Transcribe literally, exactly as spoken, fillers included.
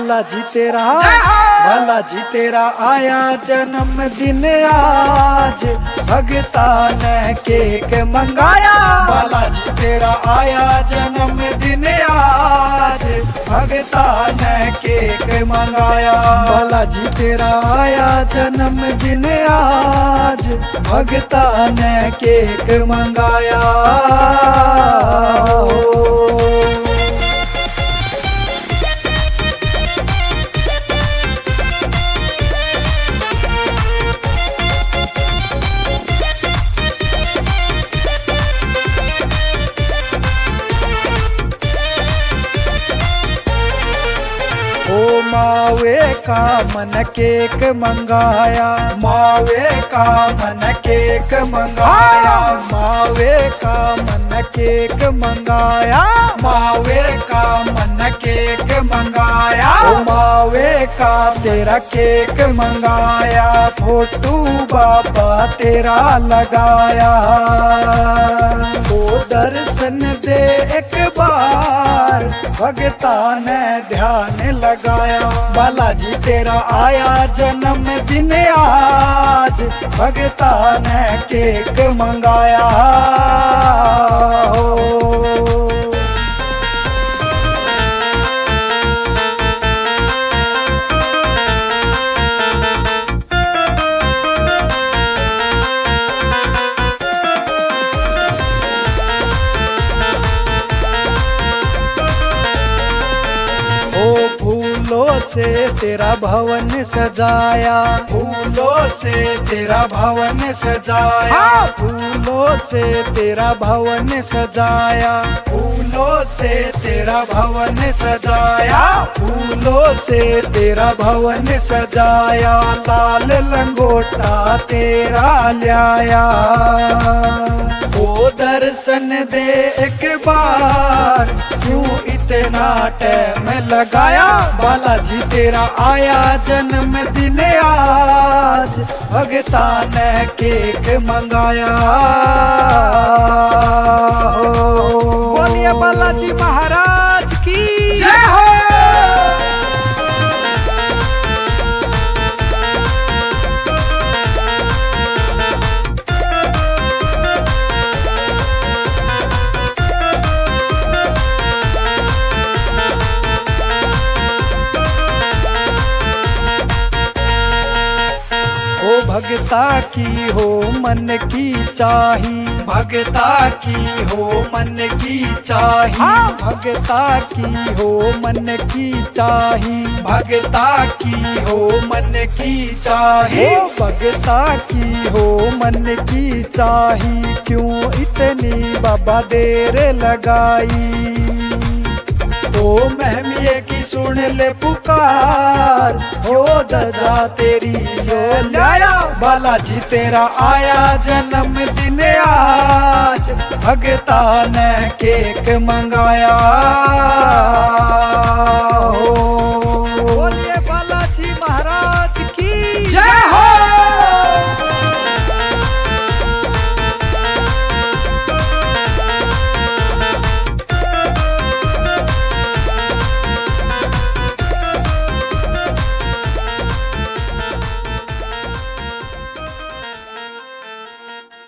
बालाजी तेरा बालाजी तेरा आया जन्मदिन आज, भगता ने केक मंगाया। बालाजी तेरा आया जन्मदिन आज, भगता ने केक मंगाया। बालाजी तेरा आया जन्मदिन आज, भगता ने केक मंगाया। ओ मावे का मन केक मंगाया, मावे का मन केक मंगाया। मावे का मन केक मंगाया, मावे का मन केक मंगाया। ओ मावे का तेरा केक मंगाया, फोटू बाबा तेरा लगाया। ओ दर्शन दे एक बार, भगता ने ध्यान लगाया। बालाजी तेरा आया जन्मदिन आज, भगता ने केक मंगाया। फूलों से तेरा भवन सजाया, फूलों से तेरा भवन सजाया। फूलों से तेरा भवन सजाया, फूलों से तेरा भवन सजाया। फूलों से तेरा भवन सजाया, लाल लंगोटा तेरा लाया। ओ दर्शन दे एक बार, क्यों इतना टाइम लगाया। बालाजी तेरा आया जन्मदिन आज, भगता ने केक मंगाया। बोलिए बालाजी महाराज की जय हो। ओ भगता की हो मन की चाही, भगता की हो मन की चाही। भगता की हो मन की चाही, भगता की हो मन की चाही। भगता की हो मन की चाही, क्यों इतनी बाबा देर लगाई। ओ महमिये की सुन ले पुकार, हो दजा तेरी जो लाया। बालाजी तेरा आया जन्मदिन आज, भगता ने केक मंगाया।